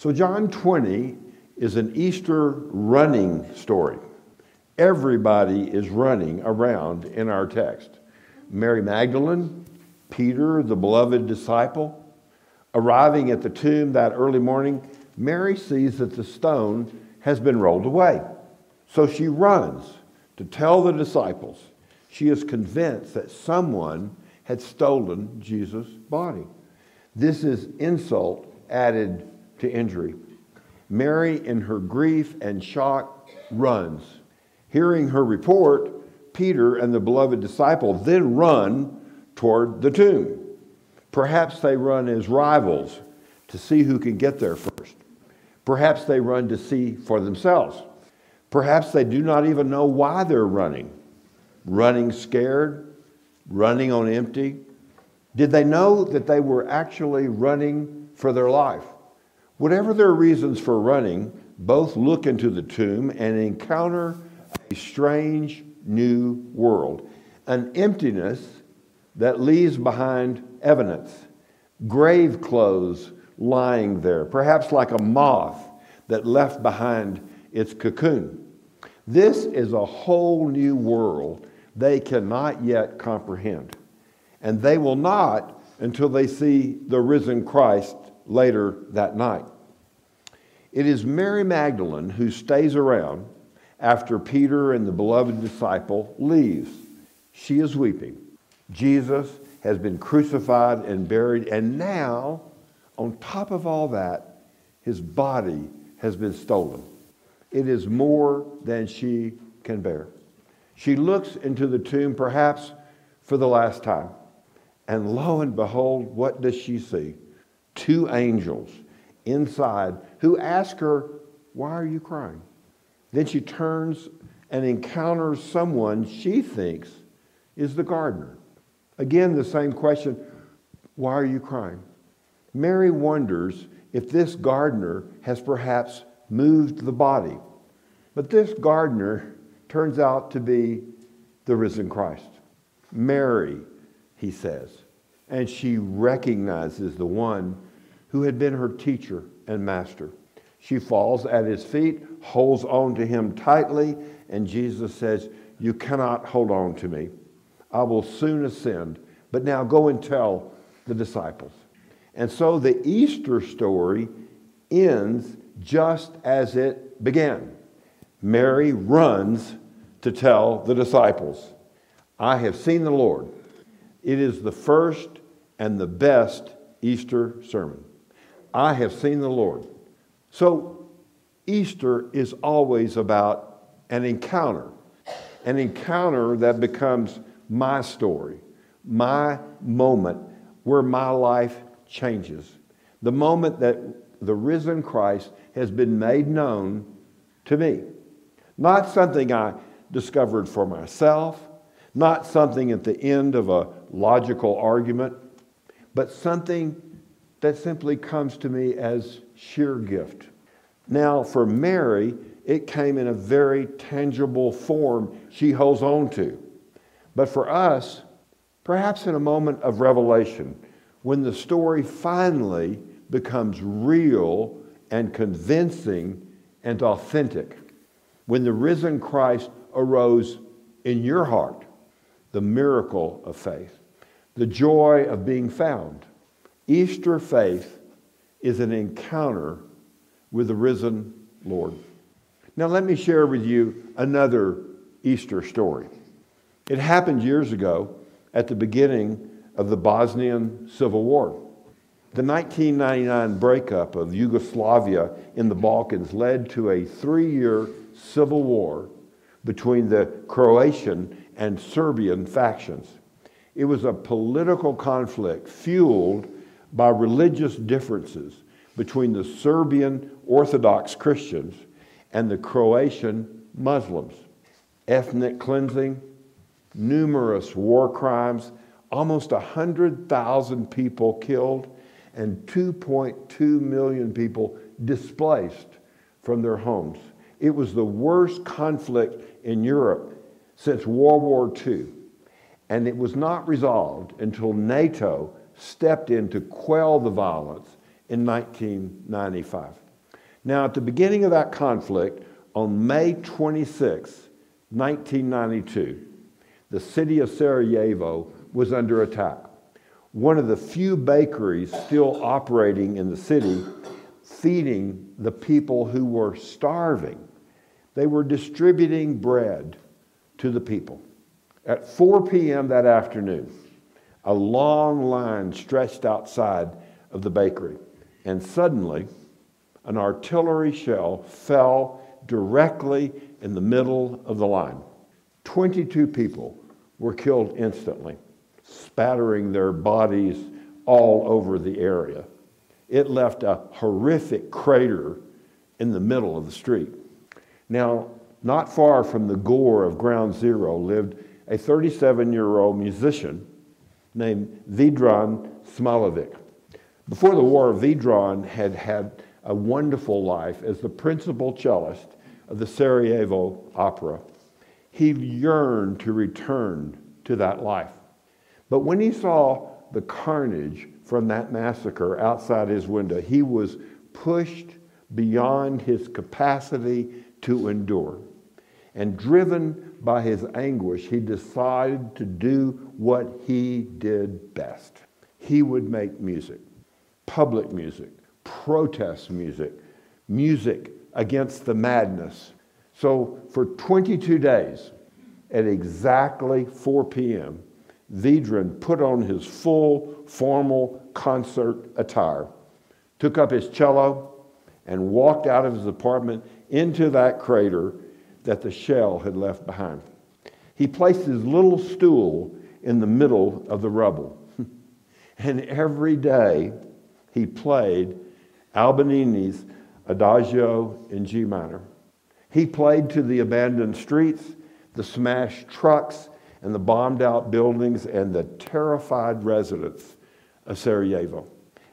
So John 20 is an Easter running story. Everybody is running around in our text. Mary Magdalene, Peter, the beloved disciple. Arriving at the tomb that early morning, Mary sees that the stone has been rolled away. So she runs to tell the disciples. She is convinced that someone had stolen Jesus' body. This is insult added to injury. Mary, in her grief and shock, runs. Hearing her report, Peter and the beloved disciple then run toward the tomb. Perhaps they run as rivals to see who can get there first. Perhaps they run to see for themselves. Perhaps they do not even know why they're running. Running scared, running on empty. Did they know that they were actually running for their life? Whatever their reasons for running, both look into the tomb and encounter a strange new world, an emptiness that leaves behind evidence, grave clothes lying there, perhaps like a moth that left behind its cocoon. This is a whole new world they cannot yet comprehend, and they will not until they see the risen Christ later that night. It is Mary Magdalene who stays around after Peter and the beloved disciple leaves. She is weeping. Jesus has been crucified and buried, and now, on top of all that, his body has been stolen. It is more than she can bear. She looks into the tomb, perhaps for the last time, and lo and behold, what does she see? Two angels inside who ask her, "Why are you crying?" Then she turns and encounters someone she thinks is the gardener. Again, the same question, "Why are you crying?" Mary wonders if this gardener has perhaps moved the body. But this gardener turns out to be the risen Christ. "Mary," he says, and she recognizes the one who had been her teacher and master. She falls at his feet, holds on to him tightly, and Jesus says, "You cannot hold on to me. I will soon ascend, but now go and tell the disciples." And so the Easter story ends just as it began. Mary runs to tell the disciples, "I have seen the Lord." It is the first and the best Easter sermon. I have seen the Lord. So Easter is always about an encounter that becomes my story, my moment where my life changes. The moment that the risen Christ has been made known to me. Not something I discovered for myself, not something at the end of a logical argument, but something that simply comes to me as sheer gift. Now, for Mary, it came in a very tangible form she holds on to. But for us, perhaps in a moment of revelation, when the story finally becomes real and convincing and authentic, when the risen Christ arose in your heart, the miracle of faith, the joy of being found. Easter faith is an encounter with the risen Lord. Now let me share with you another Easter story. It happened years ago at the beginning of the Bosnian Civil War. The 1999 breakup of Yugoslavia in the Balkans led to a 3-year civil war between the Croatian and Serbian factions. It was a political conflict fueled by religious differences between the Serbian Orthodox Christians and the Croatian Muslims. Ethnic cleansing, numerous war crimes, almost 100,000 people killed, and 2.2 million people displaced from their homes. It was the worst conflict in Europe since World War II, and it was not resolved until NATO stepped in to quell the violence in 1995. Now, at the beginning of that conflict, on May 26, 1992, the city of Sarajevo was under attack. One of the few bakeries still operating in the city, feeding the people who were starving. They were distributing bread to the people. At 4 p.m. that afternoon, a long line stretched outside of the bakery, and suddenly an artillery shell fell directly in the middle of the line. 22 people were killed instantly, spattering their bodies all over the area. It left a horrific crater in the middle of the street. Now, not far from the gore of Ground Zero lived a 37-year-old musician named Vedran Smailovic. Before the war, Vedran had had a wonderful life as the principal cellist of the Sarajevo Opera. He yearned to return to that life. But when he saw the carnage from that massacre outside his window, he was pushed beyond his capacity to endure. And driven by his anguish, he decided to do what he did best. He would make music, public music, protest music, music against the madness. So for 22 days, at exactly 4 p.m., Vedran put on his full formal concert attire, took up his cello, and walked out of his apartment into that crater that the shell had left behind. He placed his little stool in the middle of the rubble. And every day he played Albinini's Adagio in G minor. He played to the abandoned streets, the smashed trucks, and the bombed out buildings and the terrified residents of Sarajevo.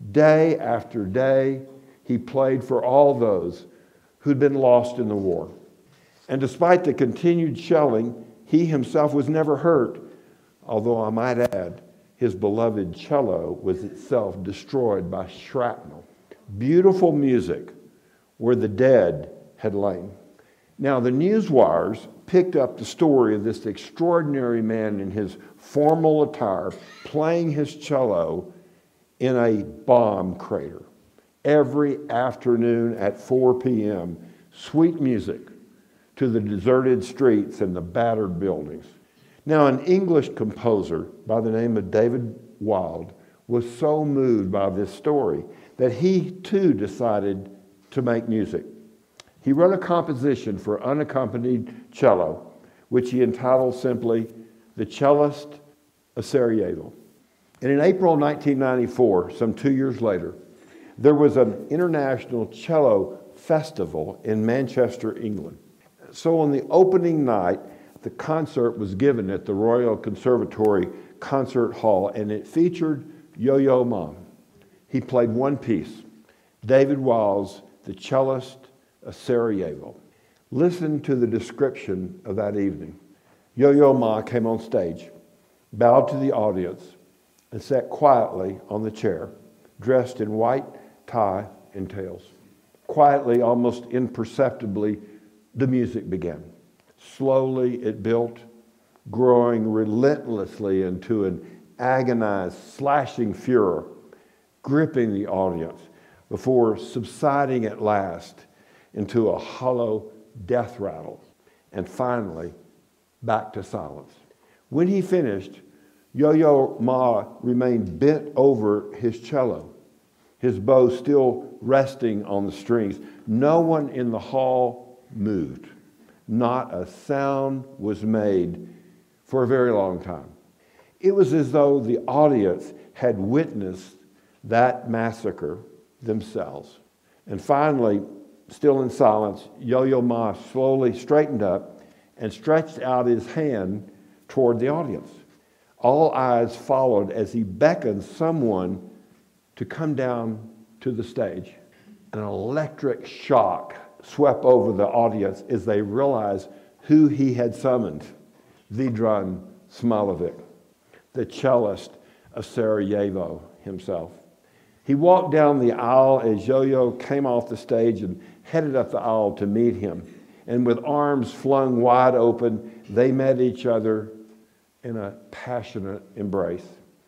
Day after day, he played for all those who'd been lost in the war. And despite the continued shelling, he himself was never hurt, although I might add, his beloved cello was itself destroyed by shrapnel. Beautiful music where the dead had lain. Now, the news wires picked up the story of this extraordinary man in his formal attire playing his cello in a bomb crater. Every afternoon at 4 p.m., sweet music to the deserted streets and the battered buildings. Now, an English composer by the name of David Wilde was so moved by this story that he too decided to make music. He wrote a composition for unaccompanied cello, which he entitled simply The Cellist of Sarajevo. And in April 1994, some 2 years later, there was an international cello festival in Manchester, England. So on the opening night, the concert was given at the Royal Conservatory Concert Hall, and it featured Yo-Yo Ma. He played one piece, David Wilde's The Cellist of Sarajevo. Listen to the description of that evening. Yo-Yo Ma came on stage, bowed to the audience, and sat quietly on the chair, dressed in white tie and tails. Quietly, almost imperceptibly, the music began. Slowly it built, growing relentlessly into an agonized, slashing furor, gripping the audience before subsiding at last into a hollow death rattle, and finally back to silence. When he finished, Yo-Yo Ma remained bent over his cello, his bow still resting on the strings. No one in the hall moved. Not a sound was made for a very long time. It was as though the audience had witnessed that massacre themselves. And finally, still in silence, Yo-Yo Ma slowly straightened up and stretched out his hand toward the audience. All eyes followed as he beckoned someone to come down to the stage. An electric shock swept over the audience as they realized who he had summoned, Vedran Smailovic, the cellist of Sarajevo himself. He walked down the aisle as Yo-Yo came off the stage and headed up the aisle to meet him. And with arms flung wide open, they met each other in a passionate embrace.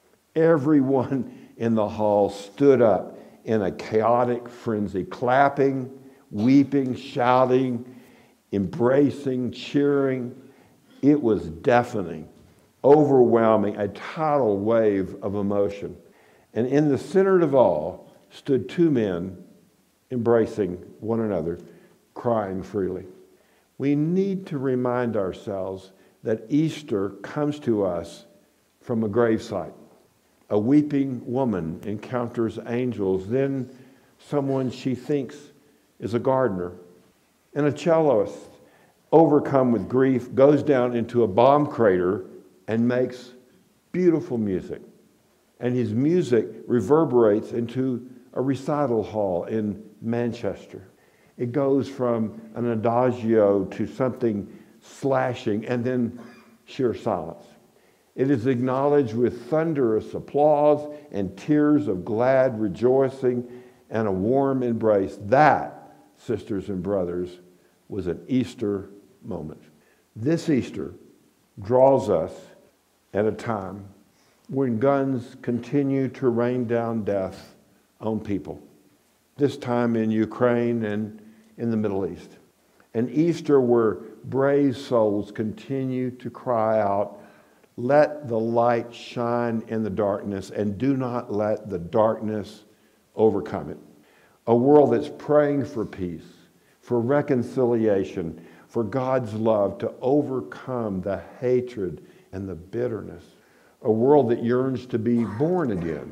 Everyone in the hall stood up in a chaotic frenzy, clapping, weeping, shouting, embracing, cheering. It was deafening, overwhelming, a tidal wave of emotion. And in the center of all stood two men embracing one another, crying freely. We need to remind ourselves that Easter comes to us from a gravesite. A weeping woman encounters angels, then someone she thinks is a gardener. And a celloist, overcome with grief, goes down into a bomb crater and makes beautiful music. And his music reverberates into a recital hall in Manchester. It goes from an adagio to something slashing and then sheer silence. It is acknowledged with thunderous applause and tears of glad rejoicing and a warm embrace. That, sisters and brothers, was an Easter moment. This Easter draws us at a time when guns continue to rain down death on people, this time in Ukraine and in the Middle East. An Easter where brave souls continue to cry out, "Let the light shine in the darkness, and do not let the darkness overcome it." A world that's praying for peace, for reconciliation, for God's love to overcome the hatred and the bitterness. A world that yearns to be born again.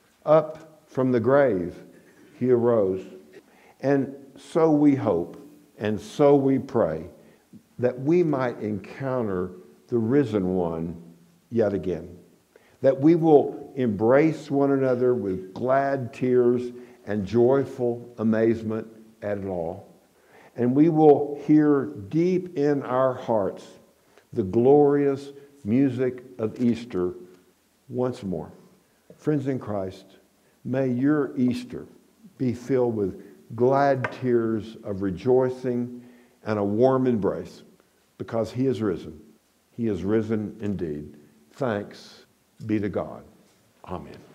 Up from the grave, he arose. And so we hope, and so we pray, that we might encounter the risen one yet again. That we will embrace one another with glad tears and joyful amazement at it all. And we will hear deep in our hearts the glorious music of Easter once more. Friends in Christ, may your Easter be filled with glad tears of rejoicing and a warm embrace, because he is risen. He is risen indeed. Thanks be to God. Amen.